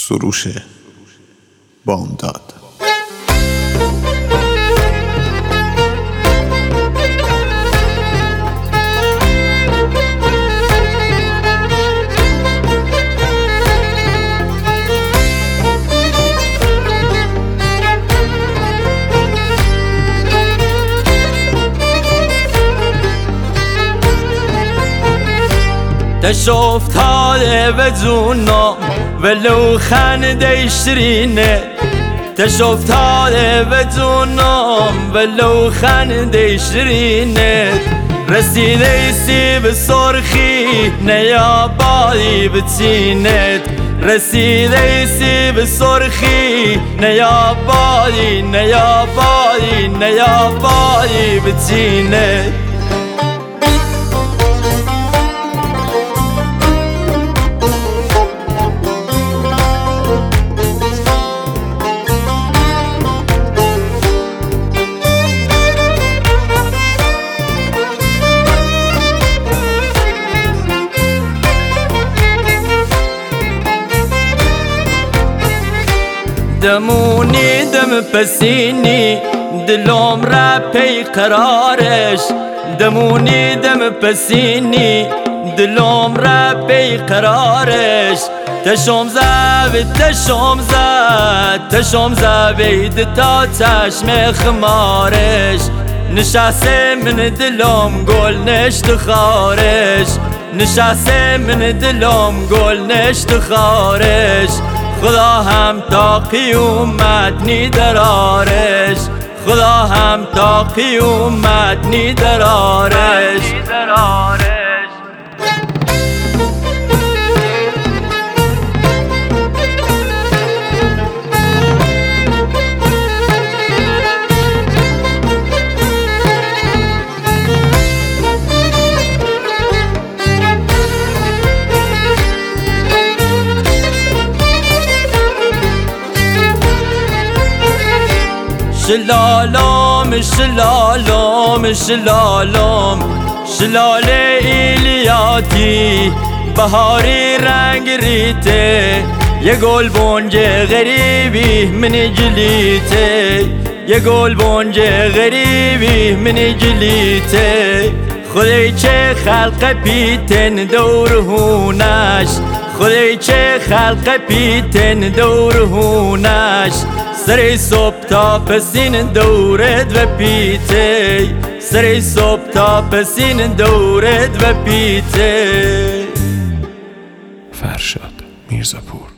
سروش بامداد. تشوفت هذا بدونه ولو خنده يشترينه، تشوفت هذا بدونه ولو خنده يشترينه، رسيد يسيب الصرخي نيا بالي بتسينت، رسيد يسيب الصرخي نيا بالي نيا بالي نيا بالي بتسينت. دموني دم پسینی دلم را پی قرارش، دمونی دم پسینی دلم را پی قرارش، تشم زد تشم زد تشم زد بید تا چشم خمارش، نشسته من دلم گل نشت خارش، نشسته من دلم گل نشت خارش، خدا هم تا قیومت نیدرارش، خدا هم تا قیومت نیدرارش. شلالم شلالم شلالم شلاله ایلیاتی بهاری رنگ ریته، یه گل بونج غریبی من جلیته، یه گل بونج غریبی من جلیته، خدای چه خلق پیتن دور هونش، خدای چه خلق پیتن دور هونش، سری صبح تا پسین دورت و پیته، سری صبح تا پسین دورت و پیته. فرشاد میرزاپور.